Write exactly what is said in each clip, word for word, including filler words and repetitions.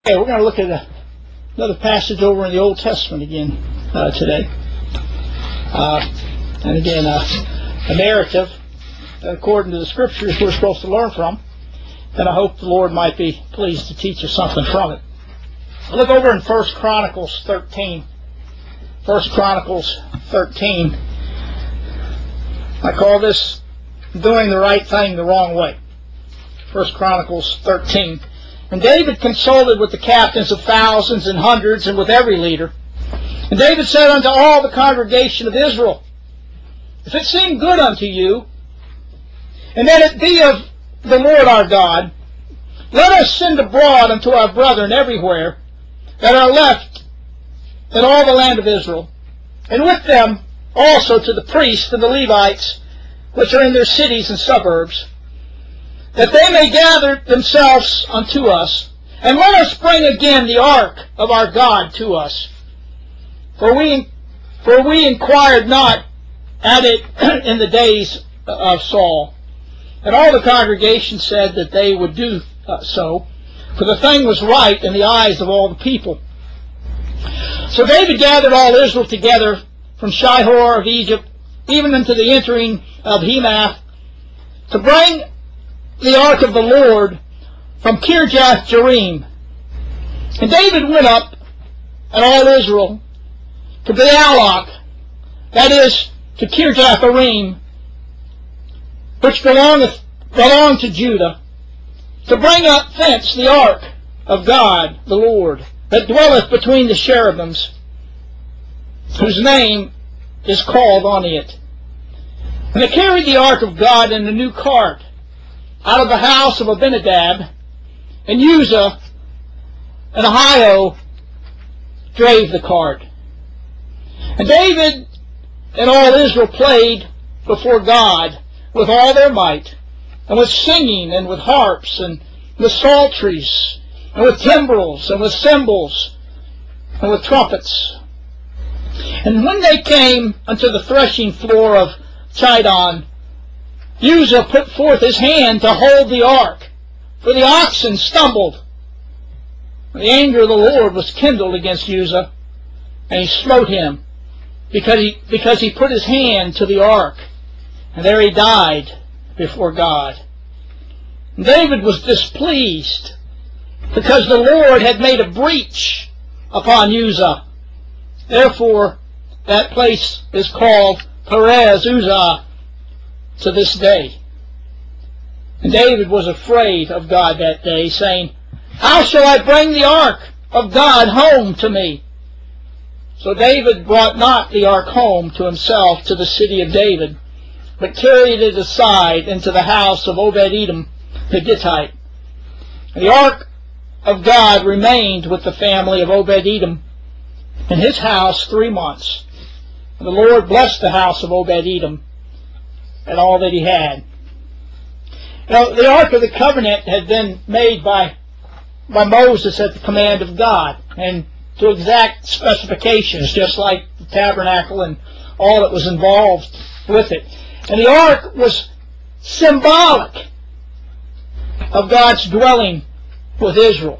Okay, we're going to look at a, another passage over in the Old Testament again uh, today. Uh, and again, uh, a narrative, according to the Scriptures, we're supposed to learn from. And I hope the Lord might be pleased to teach us something from it. Look over in First Chronicles thirteen. First Chronicles thirteen. I call this doing the right thing the wrong way. First Chronicles thirteen. And David consulted with the captains of thousands and hundreds, and with every leader. And David said unto all the congregation of Israel, If it seem good unto you, and that it be of the Lord our God, let us send abroad unto our brethren everywhere that are left in all the land of Israel, and with them also to the priests and the Levites, which are in their cities and suburbs, that they may gather themselves unto us, and let us bring again the ark of our God to us. For we, for we inquired not at it in the days of Saul. And all the congregation said that they would do uh, so, for the thing was right in the eyes of all the people. So David gathered all Israel together from Shihor of Egypt, even unto the entering of Hemath, to bring the ark of the Lord from Kirjath Jearim. And David went up, and all Israel, to Baalak, that is, to Kirjath Jearim, which belongeth belonged to Judah, to bring up thence the ark of God the Lord, that dwelleth between the cherubims, whose name is called on it. And they carried the ark of God in a new cart out of the house of Abinadab, and Uzzah and Ahio drave the cart. And David and all Israel played before God with all their might, and with singing, and with harps, and with psalteries, and with timbrels, and with cymbals, and with trumpets. And when they came unto the threshing floor of Chidon, Uzzah put forth his hand to hold the ark, for the oxen stumbled. The anger of the Lord was kindled against Uzzah, and he smote him, because he, because he put his hand to the ark, and there he died before God. And David was displeased, because the Lord had made a breach upon Uzzah. Therefore, that place is called Perez Uzzah to this day. And David was afraid of God that day, saying, How shall I bring the ark of God home to me? So David brought not the ark home to himself to the city of David, but carried it aside into the house of Obed-Edom the Gittite. And the ark of God remained with the family of Obed-Edom in his house three months. And the Lord blessed the house of Obed-Edom and all that he had. Now, the Ark of the Covenant had been made by, by Moses at the command of God, and to exact specifications, just like the tabernacle and all that was involved with it. And the Ark was symbolic of God's dwelling with Israel.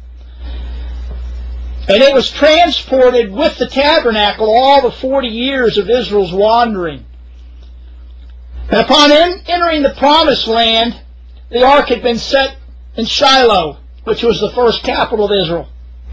And it was transported with the tabernacle all the forty years of Israel's wandering. And upon in, entering the promised land, the ark had been set in Shiloh, which was the first capital of Israel.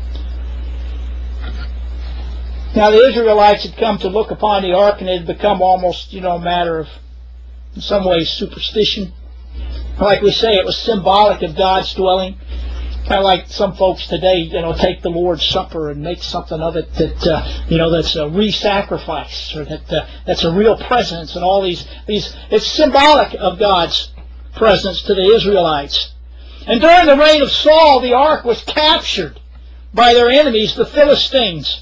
Now the Israelites had come to look upon the ark, and it had become almost, you know, a matter of, in some ways, superstition. Like we say, it was symbolic of God's dwelling. Kind of like some folks today, you know, take the Lord's Supper and make something of it that, uh, you know, that's a re-sacrifice, or that uh, that's a real presence, and all these, these, it's symbolic of God's presence to the Israelites. And during the reign of Saul, the ark was captured by their enemies, the Philistines.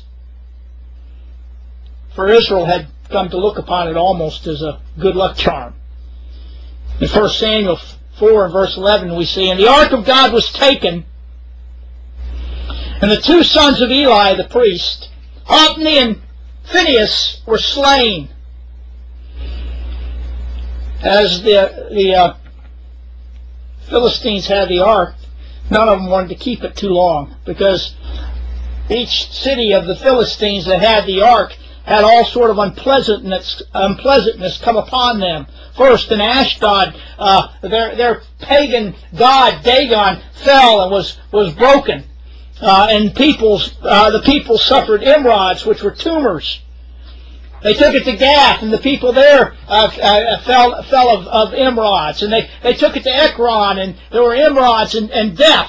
For Israel had come to look upon it almost as a good luck charm. In First Samuel four and verse eleven we see, And the ark of God was taken, and the two sons of Eli the priest, Hophni and Phinehas, were slain. As the, the uh, Philistines had the ark, none of them wanted to keep it too long, because each city of the Philistines that had the ark had all sort of unpleasantness, unpleasantness come upon them. First, in Ashdod, uh, their, their pagan god Dagon fell and was, was broken. Uh, and people's, uh, the people suffered emerods, which were tumors. They took it to Gath, and the people there uh, uh, fell, fell of, of emerods. And they, they took it to Ekron, and there were emerods and, and death.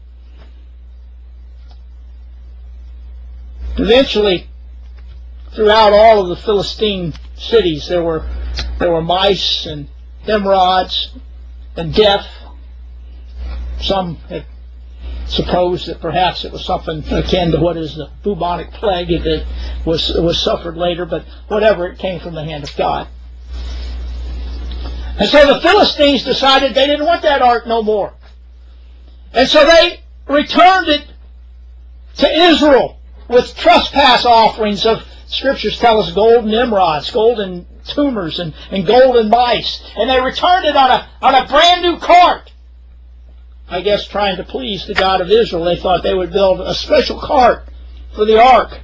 Eventually, throughout all of the Philistine cities, there were there were mice and emerods and death. Some had supposed that perhaps it was something akin to what is the bubonic plague that was was suffered later, but whatever, it came from the hand of God. And so the Philistines decided they didn't want that ark no more, and so they returned it to Israel with trespass offerings of, Scriptures tell us, golden emerods, golden tumors, and, and golden mice. And they returned it on a, on a brand new cart. I guess trying to please the God of Israel, they thought they would build a special cart for the ark.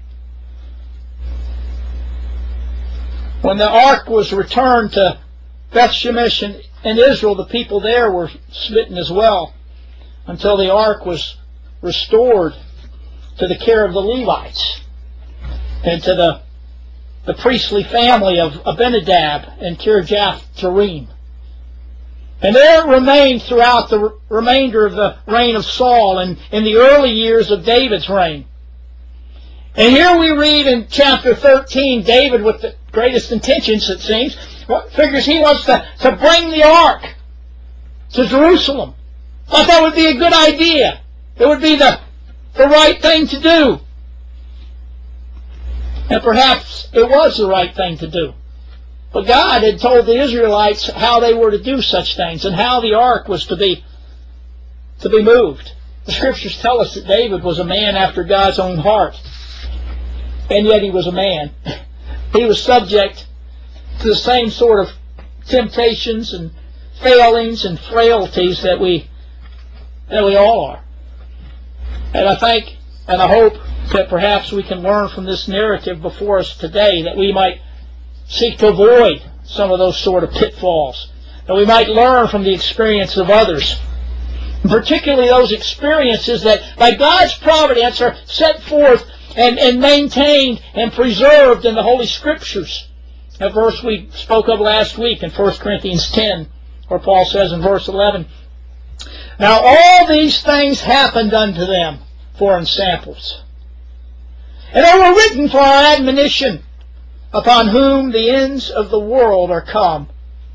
When the ark was returned to Beth Shemesh and, and Israel, the people there were smitten as well, until the ark was restored to the care of the Levites and to the, the priestly family of Abinadab and Kirjath Jearim. And there it remained throughout the remainder of the reign of Saul and in the early years of David's reign. And here we read in chapter thirteen, David, with the greatest intentions, it seems, figures he wants to, to bring the ark to Jerusalem. Thought that would be a good idea. It would be the the right thing to do. And perhaps it was the right thing to do. But God had told the Israelites how they were to do such things and how the ark was to be to be moved. The Scriptures tell us that David was a man after God's own heart. And yet he was a man. He was subject to the same sort of temptations and failings and frailties that we that we all are. And I think and I hope that perhaps we can learn from this narrative before us today, that we might seek to avoid some of those sort of pitfalls, that we might learn from the experience of others, and particularly those experiences that by God's providence are set forth and, and maintained and preserved in the Holy Scriptures. That verse we spoke of last week in First Corinthians ten, where Paul says in verse eleven, "Now all these things happened unto them for ensamples, and they were written for our admonition, upon whom the ends of the world are come."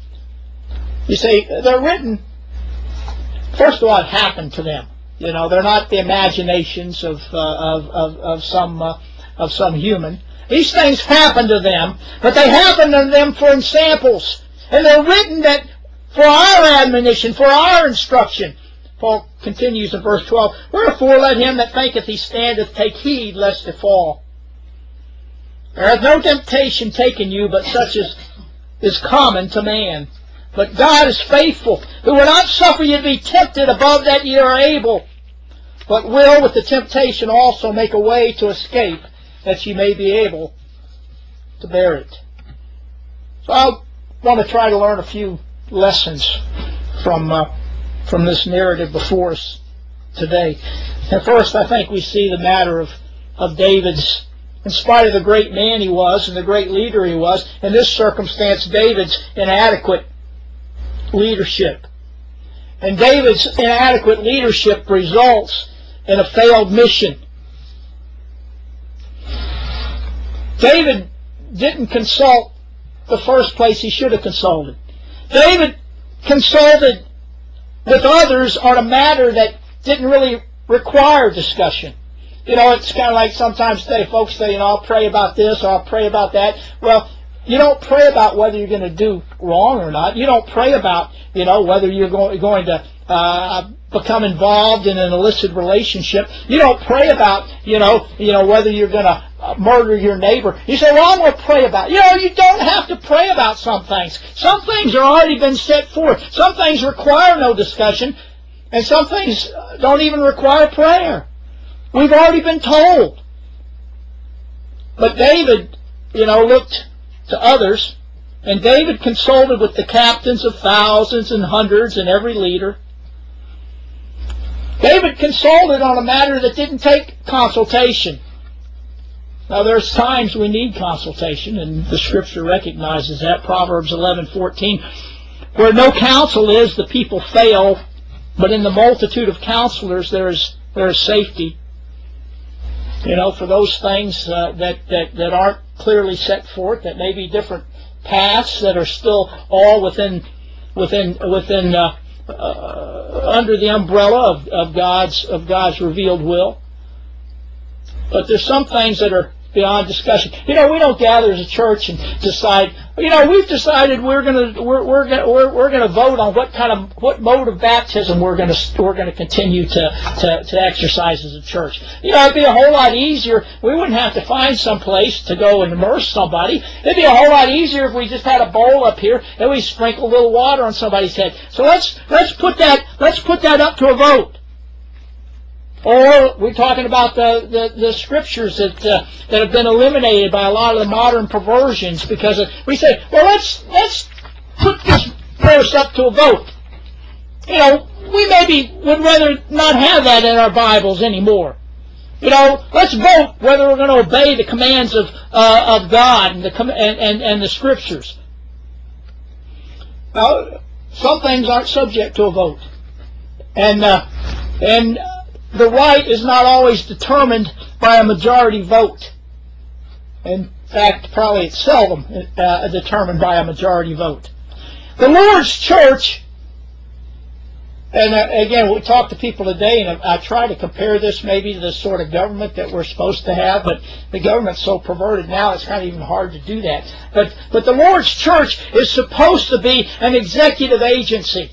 You see, they're written, first of all, it happened to them. You know, they're not the imaginations of uh, of, of, of some uh, of some human. These things happened to them, but they happened to them for ensamples, and they're written that for our admonition, for our instruction. Paul continues in verse twelve, "Wherefore let him that thinketh he standeth take heed lest he fall. There hath no temptation taken you, but such as is common to man. But God is faithful, who will not suffer you to be tempted above that ye are able, but will with the temptation also make a way to escape, that ye may be able to bear it." So I want to try to learn a few lessons from uh, from this narrative before us today. And first, I think we see the matter of, of David's, in spite of the great man he was and the great leader he was, in this circumstance, David's inadequate leadership. And David's inadequate leadership results in a failed mission. David didn't consult the first place he should have consulted. David consulted with others on a matter that didn't really require discussion. You know, it's kind of like sometimes today folks say, you know, I'll pray about this or I'll pray about that. Well, you don't pray about whether you're going to do wrong or not. You don't pray about, you know, whether you're go- going to uh, become involved in an illicit relationship. You don't pray about, you know, you know whether you're going to uh, murder your neighbor. You say, well, I'm going to pray about it. You know, you don't have to pray about some things. Some things are already been set forth. Some things require no discussion. And some things don't even require prayer. We've already been told. But David, you know, looked to others, and David consulted with the captains of thousands and hundreds and every leader. David consulted on a matter that didn't take consultation. Now, there's times we need consultation, and the Scripture recognizes that. Proverbs eleven fourteen, where no counsel is, the people fail, but in the multitude of counselors there is there is safety. You know, for those things uh, that, that, that aren't clearly set forth, that may be different paths that are still all within within within uh, uh, under the umbrella of, of God's of God's revealed will. But there's some things that are beyond discussion. You know, we don't gather as a church and decide. You know, we've decided we're going to we're we're going we're, we're going to vote on what kind of what mode of baptism we're going to we're going to continue to, to to exercise as a church. You know, it'd be a whole lot easier. We wouldn't have to find some place to go and immerse somebody. It'd be a whole lot easier if we just had a bowl up here and we sprinkle a little water on somebody's head. So let's let's put that let's put that up to a vote. Or we're talking about the, the, the scriptures that uh, that have been eliminated by a lot of the modern perversions, because of, we say, well, let's let's put this verse up to a vote. You know, we maybe would rather not have that in our Bibles anymore. You know, let's vote whether we're going to obey the commands of uh, of God and the and, and and the scriptures. Now, some things aren't subject to a vote, and uh, and. The right is not always determined by a majority vote. In fact, probably it's seldom uh, determined by a majority vote. The Lord's church, and uh, again, we talk to people today, and I try to compare this maybe to the sort of government that we're supposed to have, but the government's so perverted now it's kind of even hard to do that. But, but the Lord's church is supposed to be an executive agency.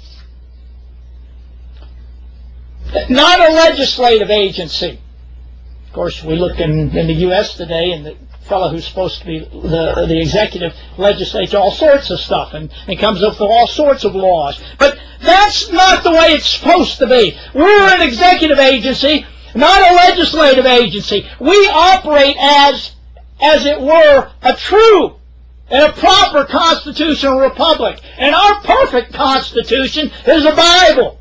Not a legislative agency. Of course, we look in, in the U S today, and the fellow who's supposed to be the, the executive legislates all sorts of stuff and, and comes up with all sorts of laws. But that's not the way it's supposed to be. We're an executive agency, not a legislative agency. We operate as, as it were, a true and a proper constitutional republic. And our perfect constitution is the Bible.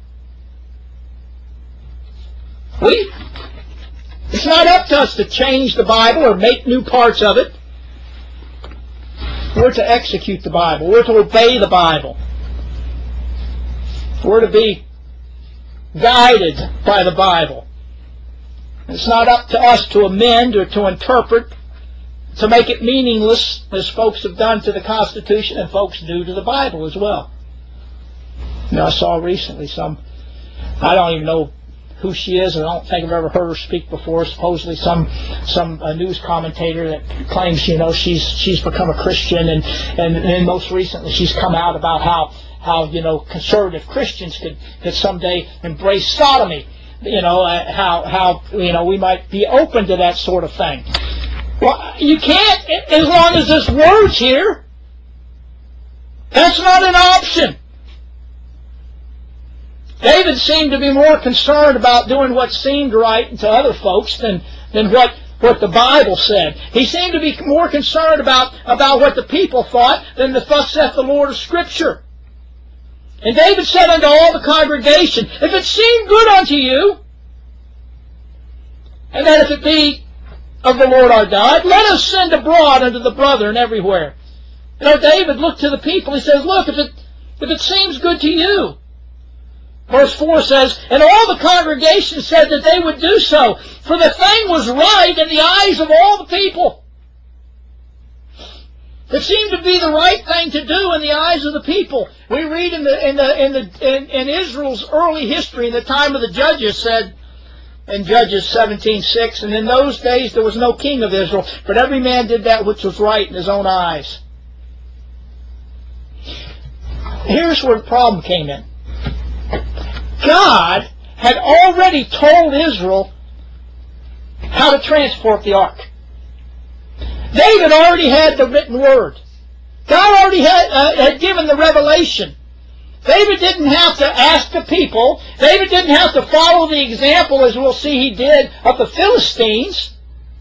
We, it's not up to us to change the Bible or make new parts of it. We're to execute the Bible. We're to obey the Bible. We're to be guided by the Bible. It's not up to us to amend or to interpret, to make it meaningless, as folks have done to the Constitution and folks do to the Bible as well. You know, I saw recently some, I don't even know who she is, and I don't think I've ever heard her speak before. Supposedly, some some uh, news commentator that claims, you know, she's she's become a Christian, and and then most recently she's come out about how how you know conservative Christians could could someday embrace sodomy. You know, uh, how how you know we might be open to that sort of thing. Well, you can't as long as there's words here. That's not an option. David seemed to be more concerned about doing what seemed right to other folks than, than what, what the Bible said. He seemed to be more concerned about, about what the people thought than the thus saith the Lord of Scripture. And David said unto all the congregation, if it seem good unto you, and that if it be of the Lord our God, let us send abroad unto the brethren everywhere. You know, David looked to the people. He says, look, if it, if it seems good to you. Verse four says, and all the congregation said that they would do so, for the thing was right in the eyes of all the people. It seemed to be the right thing to do in the eyes of the people. We read in the in the in the in, in Israel's early history, in the time of the judges, said in Judges seventeen six, and in those days there was no king of Israel, but every man did that which was right in his own eyes. Here's where the problem came in. God had already told Israel how to transport the ark. David already had the written word. God already had, uh, had given the revelation. David didn't have to ask the people. David didn't have to follow the example, as we'll see he did, of the Philistines.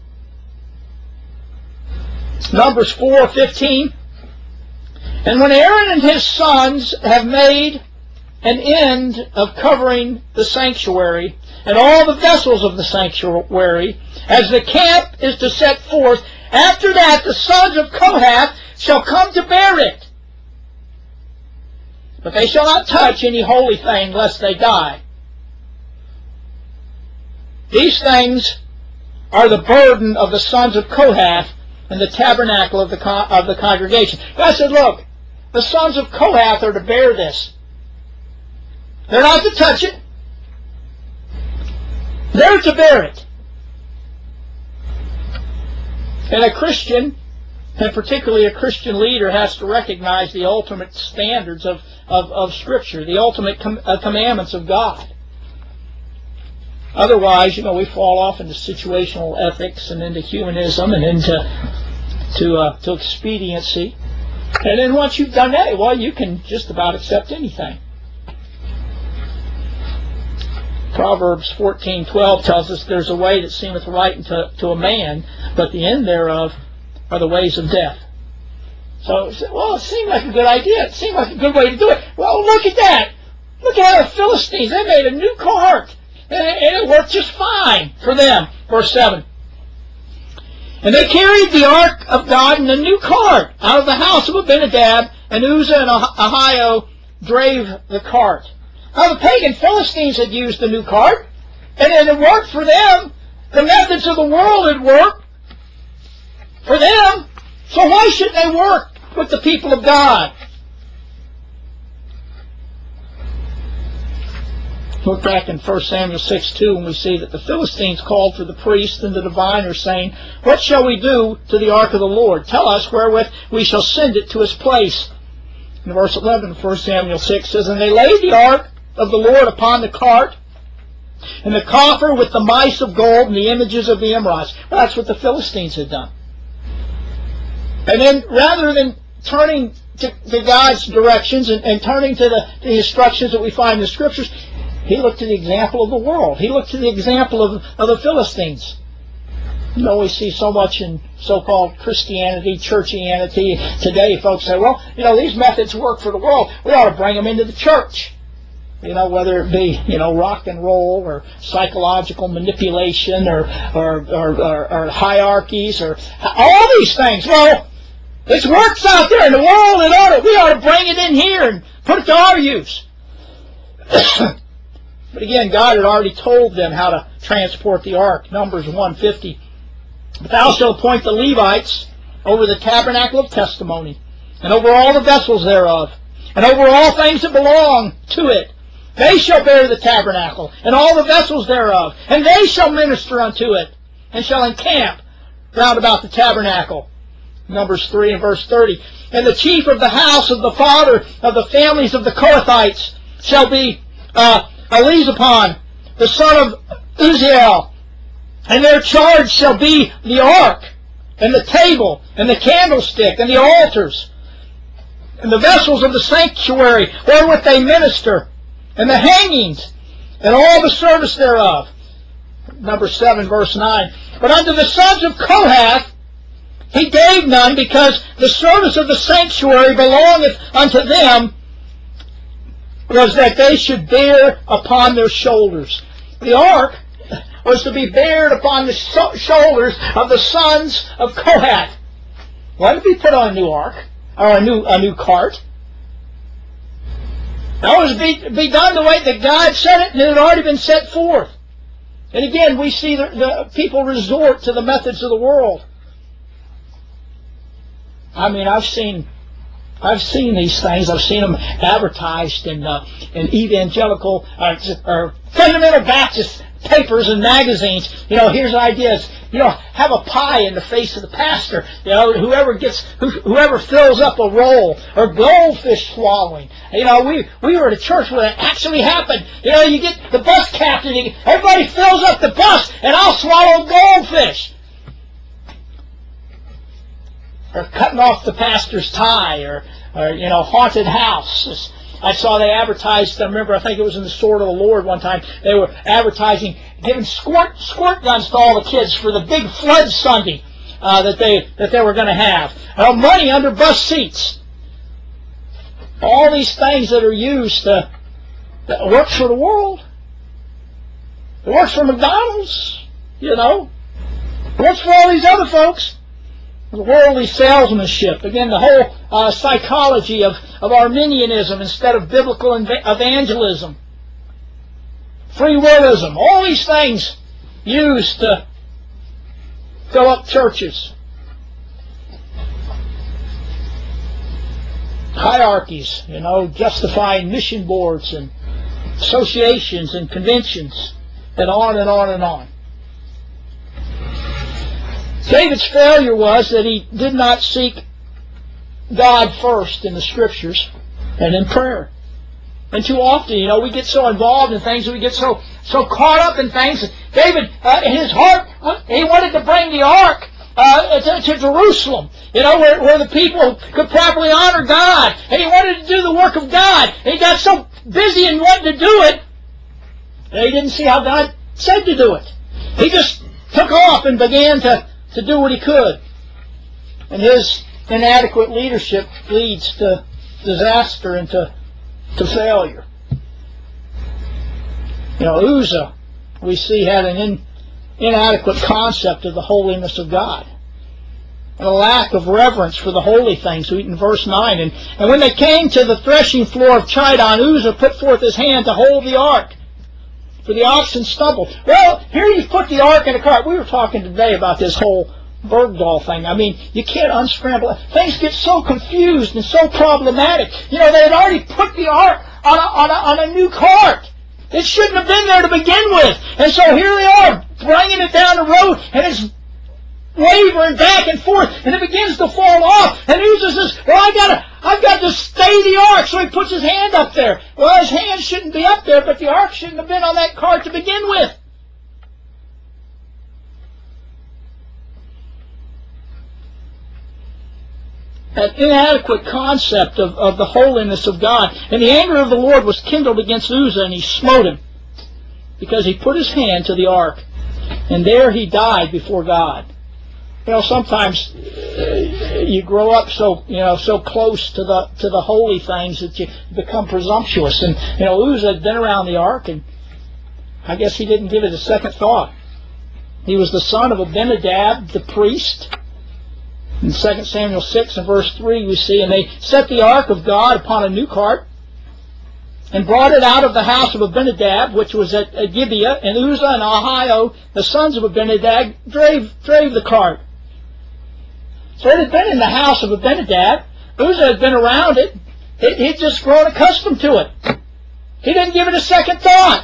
Numbers four fifteen. And when Aaron and his sons have made an end of covering the sanctuary and all the vessels of the sanctuary, as the camp is to set forth, after that the sons of Kohath shall come to bear it. But they shall not touch any holy thing, lest they die. These things are the burden of the sons of Kohath and the tabernacle of the con of the congregation. God said, look, the sons of Kohath are to bear this. They're not to touch it. They're to bear it. And a Christian, and particularly a Christian leader, has to recognize the ultimate standards of, of, of Scripture, the ultimate com uh, commandments of God. Otherwise, you know, we fall off into situational ethics and into humanism and into to, uh, to expediency. And then once you've done that, well, you can just about accept anything. Proverbs fourteen twelve tells us there's a way that seemeth right unto to a man, but the end thereof are the ways of death. So, well, it seemed like a good idea. It seemed like a good way to do it. Well, look at that. Look at how the Philistines, they made a new cart. And it, and it worked just fine for them. Verse seven. And they carried the ark of God in a new cart out of the house of Abinadab, and Uzzah and Ahio drave the cart. Now, the pagan Philistines had used the new cart, and it had worked for them. The methods of the world had worked for them. So why should they work with the people of God? Look back in First Samuel six two, and we see that the Philistines called for the priests and the diviners, saying, what shall we do to the ark of the Lord? Tell us wherewith we shall send it to its place. In verse eleven, First Samuel six says, and they laid the ark of the Lord upon the cart, and the coffer with the mice of gold and the images of the emerods. Well, that's what the Philistines had done. And then, rather than turning to, to God's directions and, and turning to the, the instructions that we find in the Scriptures, he looked to the example of the world. He looked to the example of, of the Philistines. You know, we see so much in so-called Christianity, churchianity today. Folks say, well, you know, these methods work for the world. We ought to bring them into the church. You know, whether it be, you know, rock and roll or psychological manipulation or, or, or, or, or hierarchies or all these things. Well, it works out there in the world. It ought to, we ought to bring it in here and put it to our use. But again, God had already told them how to transport the ark. Numbers one fifty. But thou shalt appoint the Levites over the tabernacle of testimony, and over all the vessels thereof, and over all things that belong to it. They shall bear the tabernacle, and all the vessels thereof, and they shall minister unto it, and shall encamp round about the tabernacle. Numbers three and verse thirty. And the chief of the house of the father of the families of the Kohathites shall be uh, Elizaphan, the son of Uzziel, and their charge shall be the ark, and the table, and the candlestick, and the altars, and the vessels of the sanctuary wherewith they minister, and the hangings, and all the service thereof. Number seven, verse nine. But unto the sons of Kohath he gave none, because the service of the sanctuary belongeth unto them, was that they should bear upon their shoulders. The ark was to be bared upon the shoulders of the sons of Kohath. Why did we put on a new ark, or a new, a new cart? That was to be, be done the way that God said it, and it had already been set forth. And again, we see the, the people resort to the methods of the world. I mean, I've seen, I've seen these things. I've seen them advertised in uh, in evangelical uh, or fundamental Baptist papers and magazines. You know, here's ideas. You know, have a pie in the face of the pastor. You know, whoever gets, who, whoever fills up a roll, or goldfish swallowing. You know, we we were at a church where that actually happened. You know, you get the bus captain. You, everybody fills up the bus, and I'll swallow goldfish. Or cutting off the pastor's tie, or, or you know, haunted house. I saw they advertised, I remember, I think it was in the Sword of the Lord one time, they were advertising, giving squirt, squirt guns to all the kids for the big flood Sunday uh, that they that they were going to have. Uh, money under bus seats. All these things that are used to, that works for the world. It works for McDonald's, you know. It works for all these other folks. The worldly salesmanship. Again, the whole uh, psychology of, of Arminianism instead of biblical evangelism. Free willism. All these things used to fill up churches. Hierarchies, you know, justifying mission boards and associations and conventions, and on and on and on. David's failure was that he did not seek God first in the Scriptures and in prayer. And too often, you know, we get so involved in things, we get so so caught up in things. David, uh, in his heart, he wanted to bring the ark uh, to, to Jerusalem, you know, where, where the people could properly honor God. And he wanted to do the work of God. And he got so busy in wanting to do it that he didn't see how God said to do it. He just took off and began to, to do what he could. And his inadequate leadership leads to disaster and to, to failure. You know, Uzzah, we see, had an in, inadequate concept of the holiness of God. And a lack of reverence for the holy things. We read in verse nine. And, and when they came to the threshing floor of Chidon, Uzzah put forth his hand to hold the ark, for the oxen stumbled. Well, here you put the ark in a cart. We were talking today about this whole Bergdahl thing. I mean, you can't unscramble. Things get so confused and so problematic. You know, they had already put the ark on a, on a, on a new cart. It shouldn't have been there to begin with. And so here they are, bringing it down the road, and it's wavering back and forth, and it begins to fall off. And Uzzah says, well, I gotta, I've got to stay the ark. So he puts his hand up there. Well, his hand shouldn't be up there, but the ark shouldn't have been on that cart to begin with. An inadequate concept of, of the holiness of God. And the anger of the Lord was kindled against Uzzah, and he smote him, because he put his hand to the ark, and there he died before God. You know, sometimes you grow up so, you know, so close to the to the holy things that you become presumptuous. And, you know, Uzzah had been around the ark, and I guess he didn't give it a second thought. He was the son of Abinadab, the priest. In Second Samuel six and verse three we see, and they set the ark of God upon a new cart, and brought it out of the house of Abinadab, which was at Gibeah, and Uzzah and Ahio, the sons of Abinadab, drave, drave the cart. So it had been in the house of Abinadab. Uzzah had been around it. He had just grown accustomed to it. He didn't give it a second thought.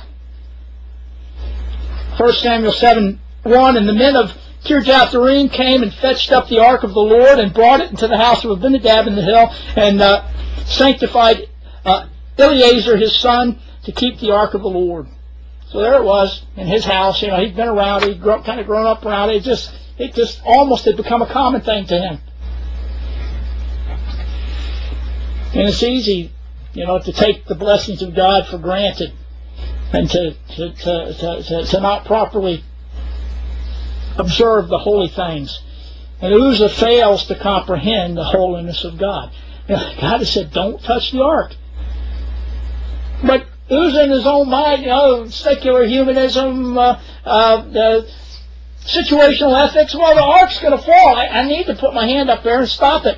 First Samuel seven one, and the men of Kirjath-jearim came and fetched up the ark of the Lord and brought it into the house of Abinadab in the hill, and uh, sanctified uh, Eleazar his son to keep the ark of the Lord. So there it was in his house. You know, he'd been around it. He'd grown, kind of grown up around it. It just, it just almost had become a common thing to him. And it's easy, you know, to take the blessings of God for granted, and to to to to, to, to not properly observe the holy things. And Uzzah fails to comprehend the holiness of God. You know, God has said, don't touch the ark. But Uzzah in his own mind, you know, secular humanism, uh, uh, uh, situational ethics, well, the ark's going to fall. I, I need to put my hand up there and stop it.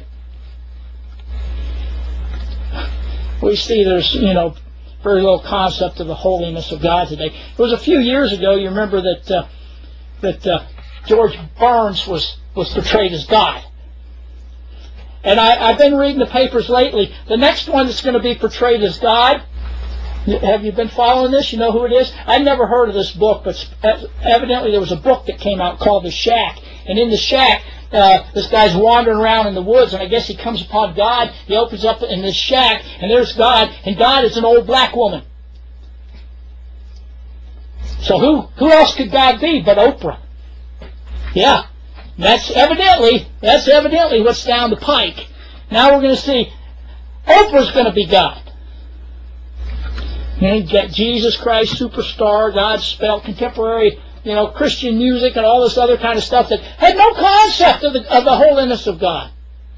We see there's, you know, very little concept of the holiness of God today. It was a few years ago, you remember that uh, that uh, George Burns was, was portrayed as God. And I, I've been reading the papers lately. The next one that's going to be portrayed as God, have you been following this? You know who it is? I'd never heard of this book, but evidently there was a book that came out called The Shack. And in The Shack, uh, this guy's wandering around in the woods, and I guess he comes upon God. He opens up in this shack, and there's God, and God is an old black woman. So who, who else could God be but Oprah? Yeah, that's evidently, that's evidently what's down the pike. Now we're going to see, Oprah's going to be God. You know, you get Jesus Christ Superstar, Godspell, contemporary, you know, Christian music and all this other kind of stuff that had no concept of the, of the holiness of God.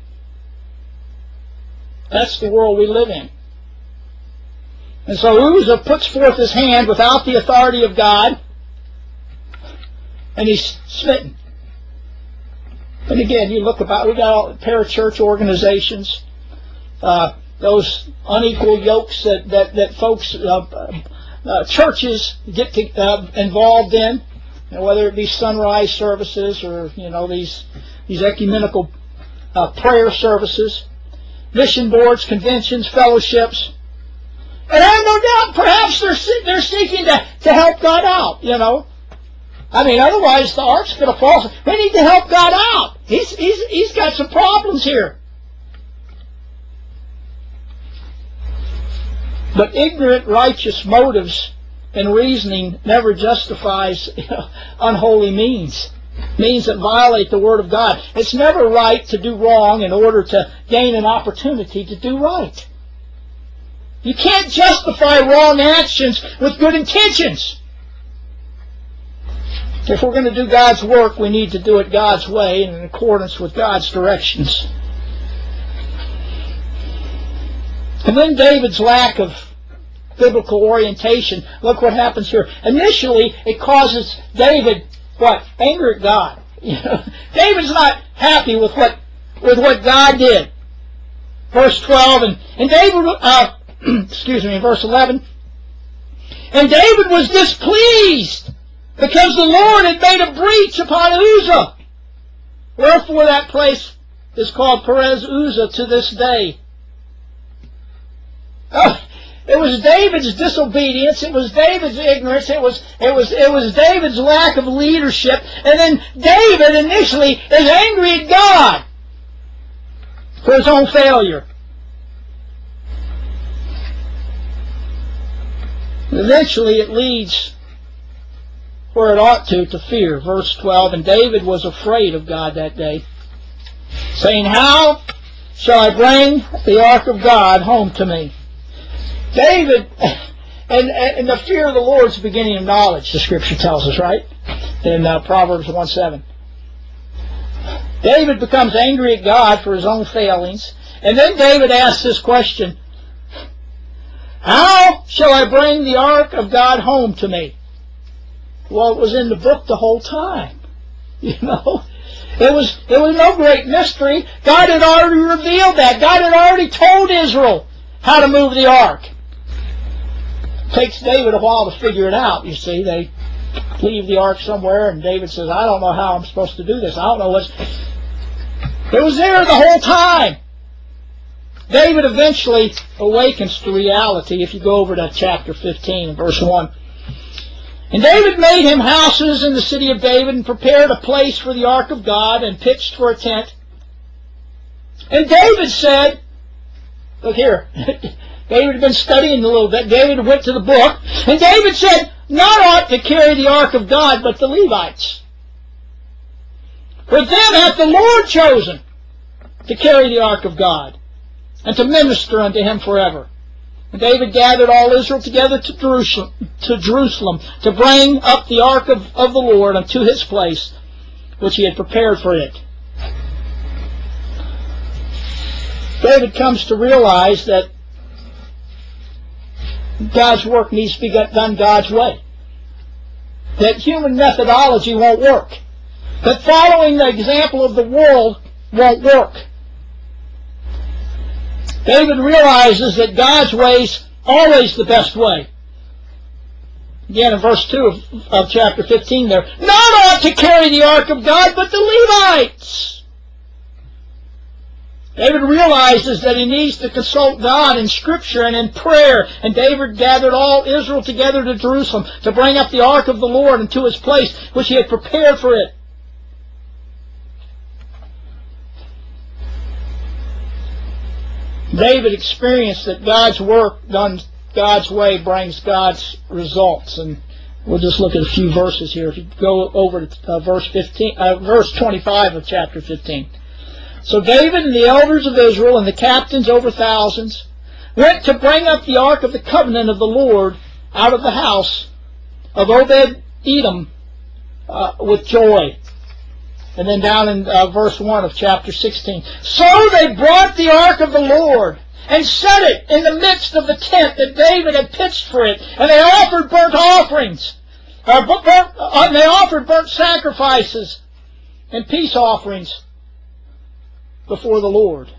That's the world we live in. And so Uzzah puts forth his hand without the authority of God, and he's smitten. And again, you look about, we got all parachurch organizations, uh, those unequal yokes that, that, that folks, uh, uh, churches get to, uh, involved in, you know, whether it be sunrise services or, you know, these, these ecumenical uh, prayer services, mission boards, conventions, fellowships. And I have no doubt perhaps they're, they're seeking to, to help God out, you know. I mean, otherwise the ark's going to fall. We need to help God out. He's, he's, he's got some problems here. But ignorant, righteous motives and reasoning never justifies, you know, unholy means. Means that violate the Word of God. It's never right to do wrong in order to gain an opportunity to do right. You can't justify wrong actions with good intentions. If we're going to do God's work, we need to do it God's way and in accordance with God's directions. And then David's lack of biblical orientation. Look what happens here. Initially, it causes David, what? Anger at God. You know, David's not happy with what with what God did. Verse twelve, and, and David, uh, excuse me, in verse eleven, and David was displeased because the Lord had made a breach upon Uzzah. Wherefore that place is called Perez Uzzah to this day. Oh, it was David's disobedience. It was David's ignorance. It was it was it was David's lack of leadership. And then David initially is angry at God for his own failure. Eventually, it leads where it ought to to fear. Verse twelve. And David was afraid of God that day, saying, "How shall I bring the ark of God home to me?" David, and, and the fear of the Lord is the beginning of knowledge, the Scripture tells us, right? In uh, Proverbs one seven. David becomes angry at God for his own failings. And then David asks this question, "How shall I bring the ark of God home to me?" Well, it was in the book the whole time. You know? It was, it was no great mystery. God had already revealed that. God had already told Israel how to move the ark. It takes David a while to figure it out, you see. They leave the ark somewhere, and David says, "I don't know how I'm supposed to do this. I don't know what's..." It was there the whole time. David eventually awakens to reality. If you go over to chapter fifteen, verse one. And David made him houses in the city of David, and prepared a place for the ark of God, and pitched for a tent. And David said, look here, David had been studying a little bit. David went to the book, and David said, "Not ought to carry the ark of God, but the Levites. For them hath the Lord chosen to carry the ark of God, and to minister unto him forever." And David gathered all Israel together to Jerusalem, to Jerusalem to bring up the ark of, of the Lord unto his place, which he had prepared for it. David comes to realize that God's work needs to be done God's way. That human methodology won't work. That following the example of the world won't work. David realizes that God's way is always the best way. Again, in verse two of, of chapter fifteen there, "Not ought to carry the ark of God, but the Levites." David realizes that he needs to consult God in Scripture and in prayer. And David gathered all Israel together to Jerusalem to bring up the ark of the Lord into his place, which he had prepared for it. David experienced that God's work done God's way brings God's results. And we'll just look at a few verses here. If you go over to uh, verse fifteen, uh, verse twenty-five of chapter fifteen. "So David and the elders of Israel and the captains over thousands went to bring up the ark of the covenant of the Lord out of the house of Obed-Edom uh, with joy. And then down in uh, verse one of chapter sixteen. So they brought the ark of the Lord and set it in the midst of the tent that David had pitched for it. And they offered burnt offerings. Uh, burnt, uh, and they offered burnt sacrifices and peace offerings before the Lord.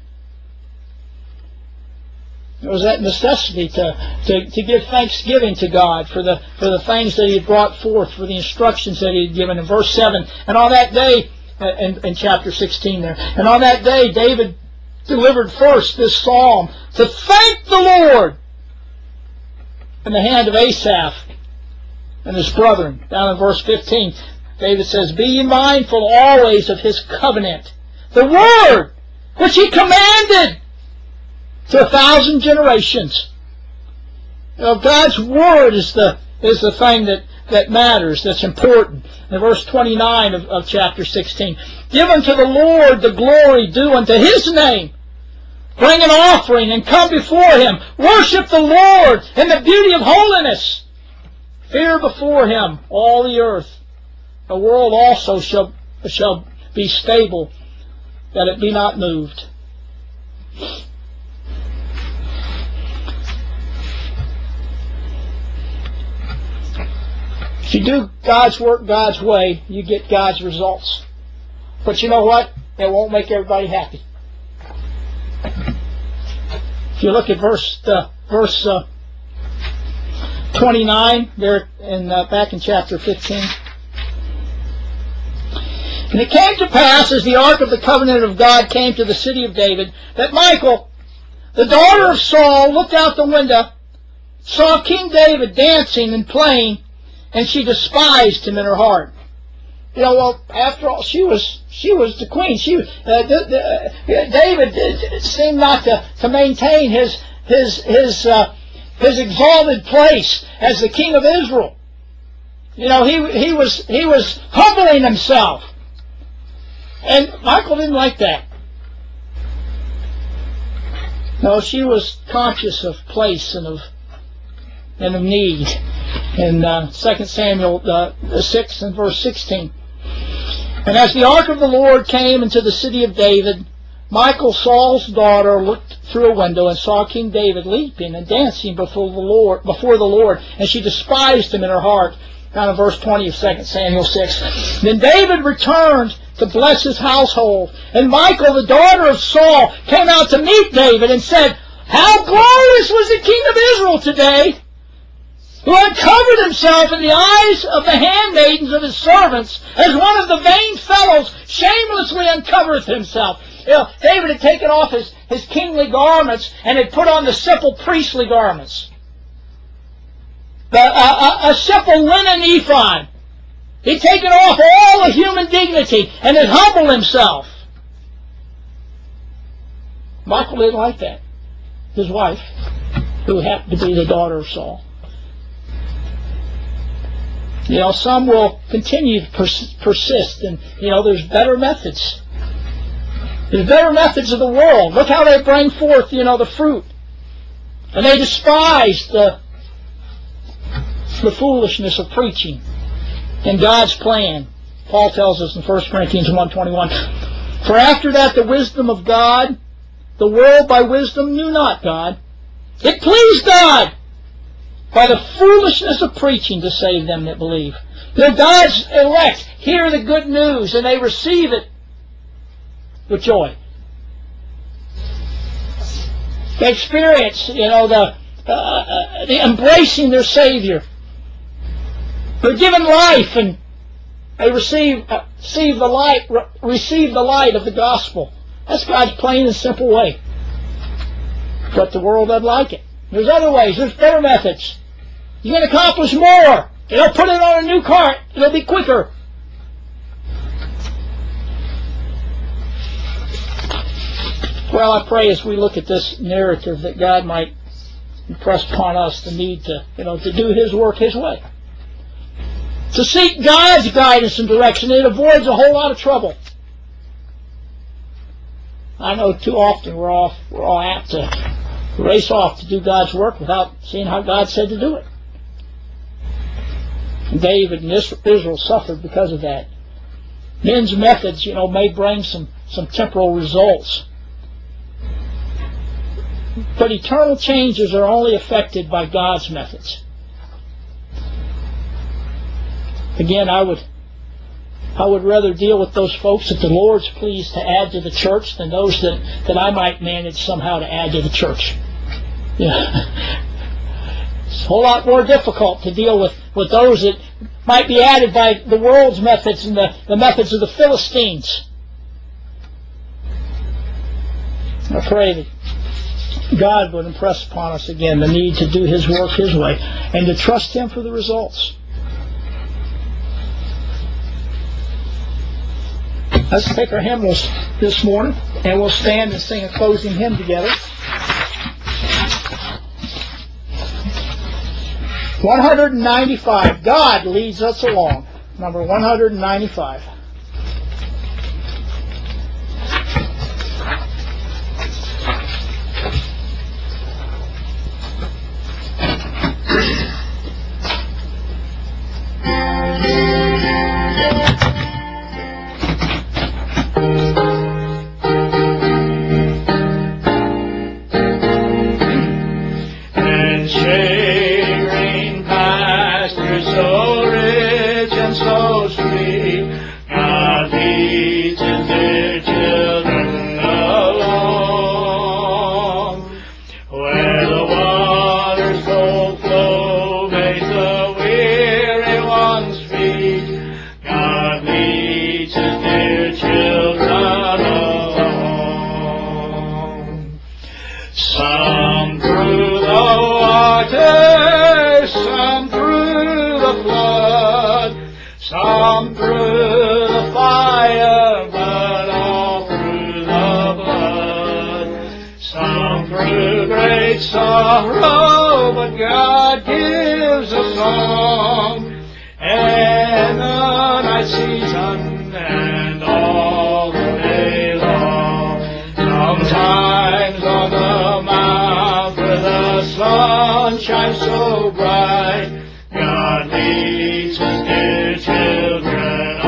There was that necessity to, to, to give thanksgiving to God for the for the things that He had brought forth, for the instructions that He had given. In verse seven, and on that day, in, in chapter sixteen there, and on that day David delivered first this psalm to thank the Lord in the hand of Asaph and his brethren. Down in verse fifteen, David says, "Be ye mindful always of His covenant, the word which He commanded to a thousand generations." You know, God's word is the is the thing that, that matters, that's important. In verse twenty-nine of, of chapter sixteen, "Give unto the Lord the glory due unto His name. Bring an offering and come before Him. Worship the Lord in the beauty of holiness. Fear before Him all the earth. The world also shall, shall be stable, that it be not moved." If you do God's work God's way, you get God's results. But you know what? It won't make everybody happy. If you look at verse uh, verse uh, twenty-nine there, in uh, back in chapter fifteen. "And it came to pass, as the ark of the covenant of God came to the city of David, that Michal, the daughter of Saul, looked out the window, saw King David dancing and playing, and she despised him in her heart." You know, well, after all, she was she was the queen. She uh, the, the, uh, David seemed not to, to maintain his his his uh, his exalted place as the king of Israel. You know, he he was he was humbling himself, and Michal didn't like that. No, she was conscious of place and of and of need. In uh, Second Samuel uh, six and verse sixteen. "And as the ark of the Lord came into the city of David, Michal, Saul's daughter, looked through a window and saw King David leaping and dancing before the Lord, before the Lord, and she despised him in her heart." Down in verse twenty of Second Samuel six. "Then David returned to bless his household, and Michal, the daughter of Saul, came out to meet David and said, How glorious was the king of Israel today, who uncovered himself in the eyes of the handmaidens of his servants, as one of the vain fellows shamelessly uncovereth himself." You know, David had taken off his, his kingly garments and had put on the simple priestly garments. The, uh, a, a simple linen ephod. He'd taken off all the human dignity and had humbled himself. Michal didn't like that. His wife, who happened to be the daughter of Saul. You know, some will continue to pers- persist, and, you know, there's better methods. There's better methods of the world. Look how they bring forth, you know, the fruit. And they despise the, the foolishness of preaching and God's plan. Paul tells us in First Corinthians one twenty-one, "For after that the wisdom of God, the world by wisdom knew not God. It pleased God by the foolishness of preaching to save them that believe." You know, God's elect hear the good news and they receive it with joy. They experience, you know, the uh, the embracing their Savior. They're given life, and they receive uh, receive the light re- receive the light of the gospel. That's God's plain and simple way. But the world doesn't like it. There's other ways. There's better methods. You can accomplish more. You know, put it on a new cart. It'll be quicker. Well, I pray as we look at this narrative that God might impress upon us the need to, you know, to do His work His way. To seek God's guidance and direction. It avoids a whole lot of trouble. I know too often we're all we're all apt to race off to do God's work without seeing how God said to do it. And David and Israel suffered because of that. Men's methods, you know, may bring some, some temporal results. But eternal changes are only affected by God's methods. Again, I would I would rather deal with those folks that the Lord's pleased to add to the church than those that, that I might manage somehow to add to the church. Yeah. It's a whole lot more difficult to deal with, with those that might be added by the world's methods and the, the methods of the Philistines. I pray that God would impress upon us again the need to do His work His way and to trust Him for the results. Let's take our hymnals this morning, and we'll stand and sing a closing hymn together. one ninety-five, God Leads Us Along, number one ninety-five. Sorrow, but God gives a song, and the night season, and all the day long. Sometimes on the mount where the sun shines so bright, God leads His dear children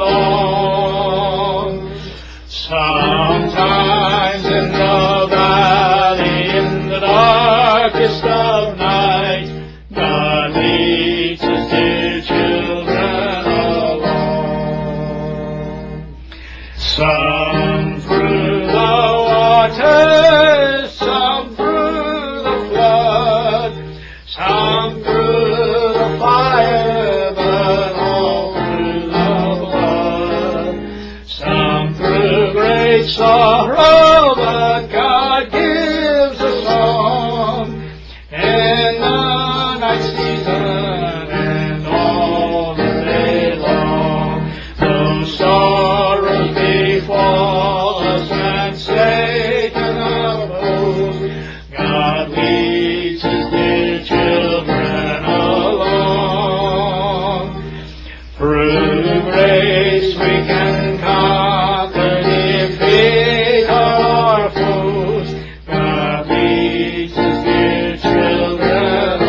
along. Sometimes in the valley, in the darkest of night, God leads His dear children along. Some through the waters, some through the flood, some through the fire, but all through the blood. Some through great sorrow, but God gives a song, and the night season, and all the day long. Though sorrows befall us and Satan oppose, God leads His dear children along. Through grace we can conquer, defeat our foes. God leads His dear children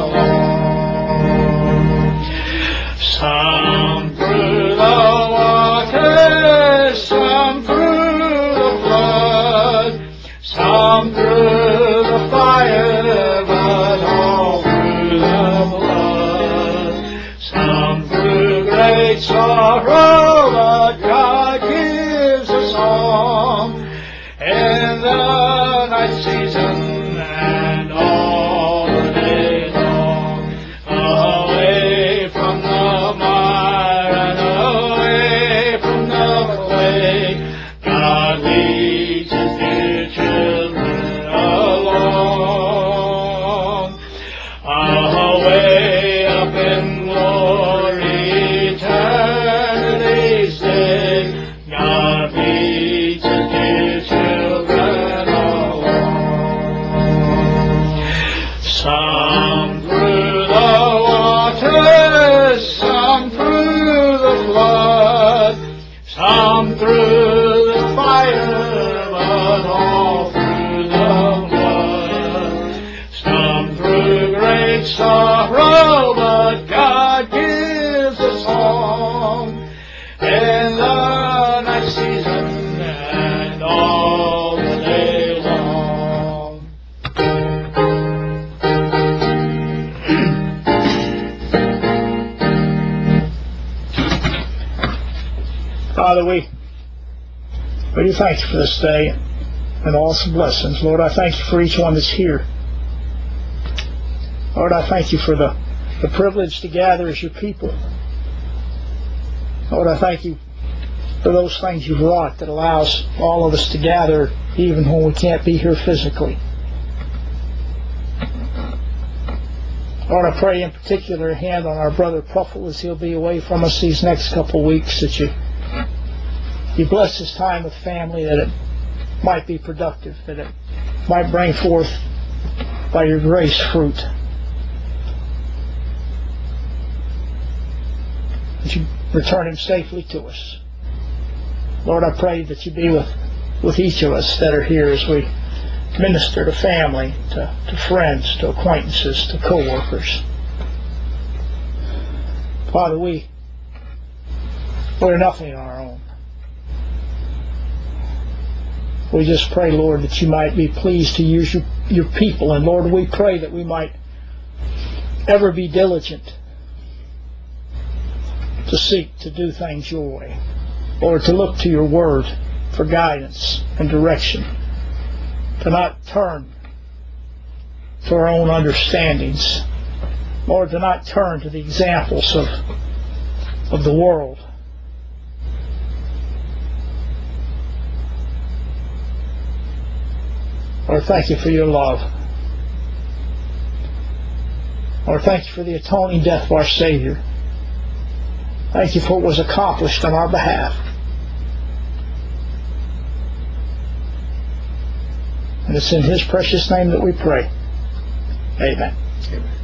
along. Some through the waters, some through the flood, some through the fire, but all through the blood. Some through great sorrow, but God gives a song, and the night season, and all the day long. Away from the mire and away from the plague, God leads His dear children along. Away up in glory, eternity's day, God leads His dear children along. Some through the waters, some through the flood, some through the fire, but all through the blood. sorrow, but God gives us song in the night season and all the day long. Father, we, we do thank you for this day and all its blessings. Lord, I thank you for each one that's here. Lord, I thank you for the, the privilege to gather as your people. Lord, I thank you for those things you've wrought that allows all of us to gather even when we can't be here physically. Lord, I pray in particular a hand on our brother Puffle as he'll be away from us these next couple of weeks, that you, you bless his time with family, that it might be productive, that it might bring forth by your grace fruit. That you return him safely to us. Lord, I pray that you be with, with each of us that are here as we minister to family, to, to friends, to acquaintances, to co-workers. Father, we, we're nothing on our own. We just pray, Lord, that you might be pleased to use your, your people. And Lord, we pray that we might ever be diligent to seek to do things your way. Lord, to look to your word for guidance and direction. To not turn to our own understandings. Lord, to not turn to the examples of, of the world. Lord, thank you for your love. Lord, thank you for the atoning death of our Savior. Thank you for what was accomplished on our behalf. And it's in his precious name that we pray. Amen. Amen.